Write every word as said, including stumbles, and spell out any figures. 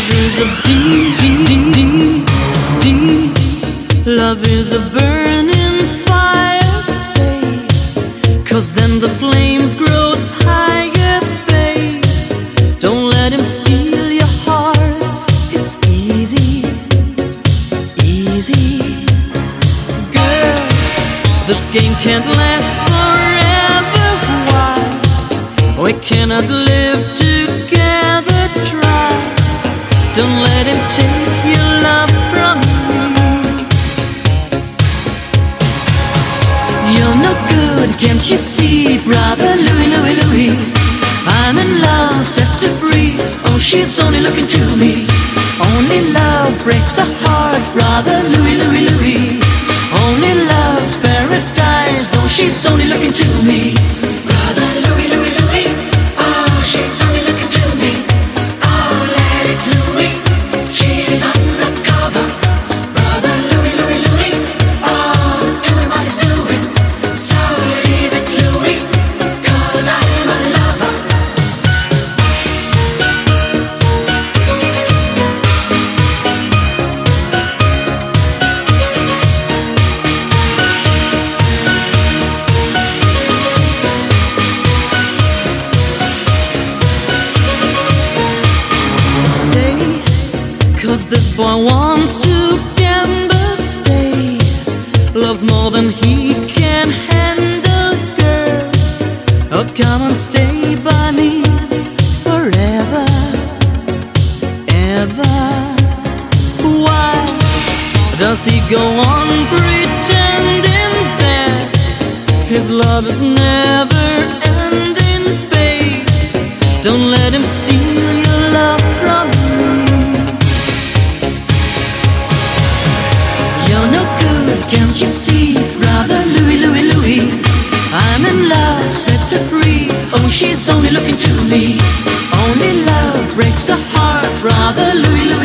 is a deep, deep, deep, deep. Love is a burning fire. Stay, 'cause then the flames grow higher, babe. Don't let him steal your heart. It's easy, easy. Girl, this game can't last forever. Why? We cannot live together. Try. Don't let him take your love from me. You're no good, can't you see, brother Louie, Louie, Louie? I'm in love, set her free. Oh, she's only looking to me. Only love breaks a heart, brother Louie, Louie, Louie. Only love's paradise. Oh, she's only looking to me. Brother Louie, Louie, Louie. Oh, she's only looking to me. Oh, let it Louie. She's undercover. Brother Louie, Louie, Louie. Oh, doing what he's doing. So leave it Louie, 'cause I'm a lover. Stay, 'cause this boy wants to gamble. Stay, loves more than he can handle, girl. Oh, come and stay by me forever, ever. Why does he go on pretending that his love is never ending, babe? Don't let him steal your love from me. You're no good, can't you see, brother Louie, Louie, Louie? I'm in love, set her free. Oh, she's only looking to me. Only love breaks a heart, brother Louie, Louie.